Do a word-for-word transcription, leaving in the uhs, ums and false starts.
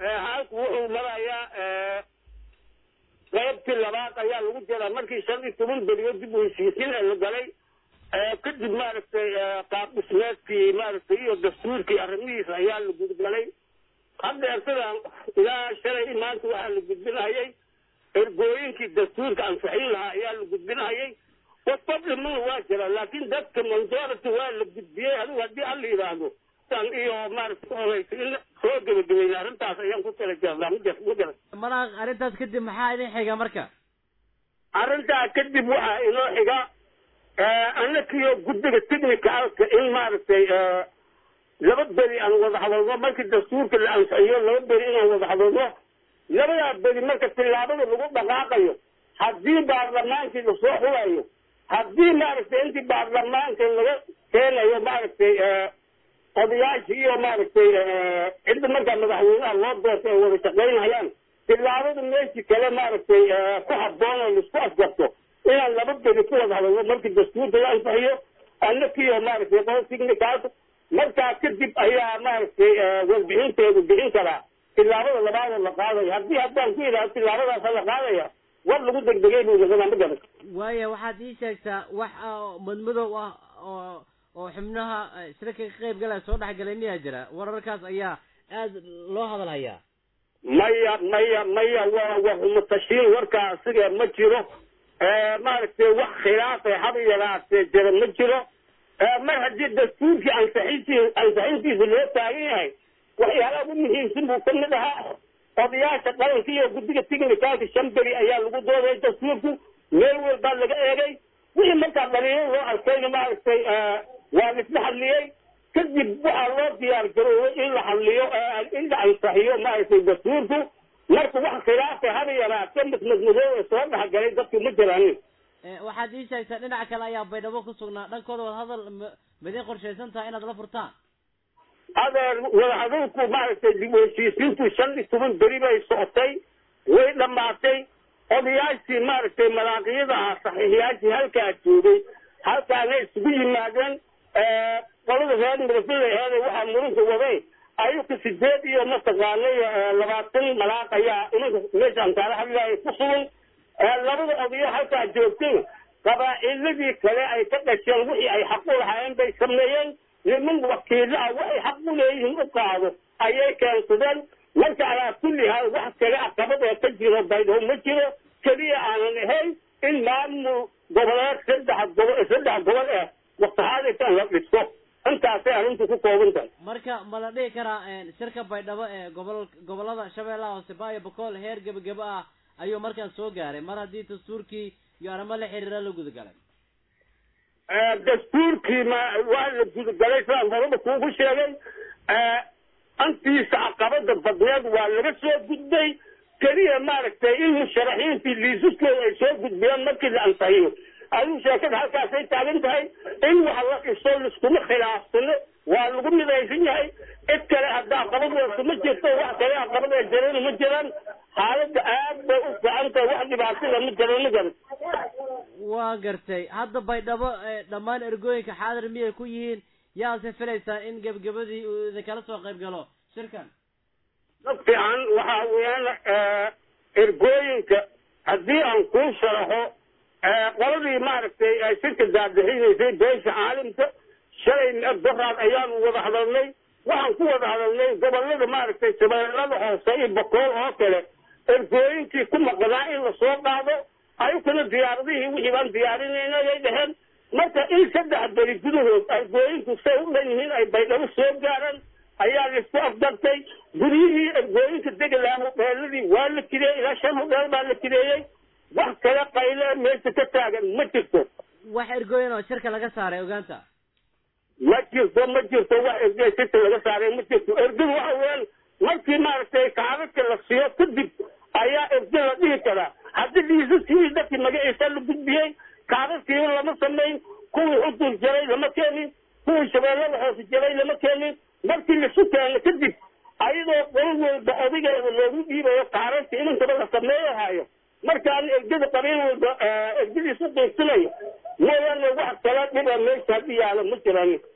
halku wuxuu marayaa qaybtii labaad ayaa lagu jiraa markii shan iyo toban beriyo dib u heshiisiin la galay kadib maaragtay qaab dhismeedkii maaragtay iyo dastuurkii arrimihiisa ayaa la gudgalay hadda ertadan ilaa shalay maanta waxaa la gudbinayay ergooyinkii dastuurka ansixin lahaa ayaa la gudbinayay wadbadhimana waa jira laakiin dadka majority waa la gudbiyey adigu haddii alla yidhaahdo tan iyo maaragtay horeysa in soo gebagabeyn arrintaas ayaan ku tala jeedaa ma jir ma jira manaaq arrintaas kadib maxaa idin xiga marka arrintaa kadib waxaa inoo xiga annakiyo guddiga technicalka in maaragtay laba beri aan wada hadalno markii dastuurka la ansixiyo laba beri inaan wada hadalno labadaa beri marka tillaabada lagu dhaqaaqayo haddii baarlamaankii lasoo xulayo haddii maaragtay intii baarlamaanka laga keenayo maaragtay odayaashii iyo maaragtay cidda markaa madaxweynaha loo doorto ay wada shaqaynayaan tillaabada meeshii kale maaragtay ku habboon oo laisku asgarto inaan laba beri ku wada hadalno markii dastuurka la ansixiyo annakiyo maaragtay qof technicalka markaa kadib ayaa maaragtay warbixinteedu bixin karaa tillaabada labaadoo la qaadaya haddii haddaan ku yidhahdo tillaabadaasa la qaadaya war lagu degdegay buu noqonaa ma garan waaya waxaad ii sheegtaa wax madmadow ah oo oo xubnaha shirka ka qayb galaya soo dhexgalay miyaa jira wararkaas ayaa aad loo hadalhayaa maya maya maya waa wahumatashiin warkaa asiga ma jiro maaragtay wax khilaafay haba yaraatee jira ma jiro mar haddii dastuurkii ansixintii ansixintiisa loo taagan yahay waxyaalaha ugu muhiimsan buu ka mid ahaa odayaasha qaranka iyo guddiga technicalka shan beri ayaa lagu doodayay dastuurku meel walbaa laga eegay wixii markaa dhalinyaro loo arkayna maaragtay waa laisla hadliyey kadib waxaa loo diyaar garoobay in la hadliyo in la ansixiyo maaragtay dastuurku marka wax khilaafay haba yaraatee madmadmadoow ee soo dhexgalay dadku ma jiraanin waxaad ii sheegtaa dhinaca kale ayaa baydhabo ku sugnaa dhankooda wadahadal madin qorshaysan tahay inaad la furtaan adeer wadahadalku maaragtay dib u heshiisiintu shan iyo toban beri bay socotay way dhammaatay odayaashii maaragtay malaaqiyada ah saxiixiyaashii halkaa joogay halkaana isugu yimaadeen qolada reer midafada aheede waxaa muranka waday ayuka sideed iyo mataqaanay labaatan malaaq ayaa imanka meeshaan kaala hadlaaya ku sugan labada odayo halkaa joogtay qabaaciladii kale ay ka dhasheen wixii ay xaq u lahaayeen bay sameeyeen niman wakiilo ah waxay xaq u leeyihiin u qaado ayay keensadeen marka alaa kulli haal wax kale caqabad ee ka jiro baydhabo ma jiro keliya aanan ahayn in maamul goboleed saddex gobol saddex gobol ah waqtihaadaysan la dhiso intaasay arrintu ku kooban tahay marka ma la dhihi karaa shirka baydhabo ee gobol gobolada shabeellaha hoose baayo bokool heer gebageba ah ayuu markaan soo gaaray mar haddii dastuurkii iyo arrimo la xiriira la gudagalay dastuurkii ma waa la gudagalay sidaan horaba kuugu sheegay antiisa caqabada badneed waa laga soo gudbay keliya maaragtay in musharaxiintii liisuskooda ay soo gudbiyeen markii la ansixiyo adigu sheekada halkaasay taagan tahay in wax la dhiso liskuma khilaafsano waa lagu midaysan yahay cid kale hadda caqabad weysa ma jirto wax kale caqabad ay jireen ma jiraan xaaladda aad bay u fiican tahay wax dhibaatada ma jiraan ma garan waa gartay hadda baydhabo dhammaan ergooyinka xaadir miyay ku yihiin yaase filaysaa in gebagabadii uu idinkala soo qayb galo shirkan dad fiican waxaa weeyaan ergooyinka haddii aan kuu sharaxo qoladii maaragtay ay shirka daadixinaysay beesha caalimka shalay doraad ayaanu wada hadalnay waxaan ku wada hadalnay gobolada maaragtay shabeellada hoose iyo bokool oo kale ergooyinkii ku maqnaa in lasoo qaado ayukana diyaaradihii wixii baan diyaarinayna ayay dheheen marka in saddex beri gudahood ergooyinku say u dhan yihiin ay baydhabo soo gaaraan ayaa laisku afdartay guryihii ergooyinka degala hodheeladii waa la kireeyey ilaa shan hodheel baa la kireeyey wax kale qayle meesha ka taagan ma jirto wax ergooyin oo shirka laga saaray ogaanta ma jirto ma jirto wax ergooy shirka laga saaray ma jirto ergadu waxa weeyaan markii maaragtay kaadadka la siiyo kadib ayaa erga la dhihi karaa haddii liisaskii dadkii magaciisa la gudbiyey kaadadkiiba lama samayn kuwii xudur jaray lama keenin kuwii shabeellada hoose jaray lama keenin markii lasu keeno kadib ayadoo qol walba odageeda loogu dhiibayo kaadadka inankaba la sameeyahayo markaan ergada qabiil walba ergadiisu qiibsinayo mooyaane wax kala dhiba meesha haddii yaalo ma jiraan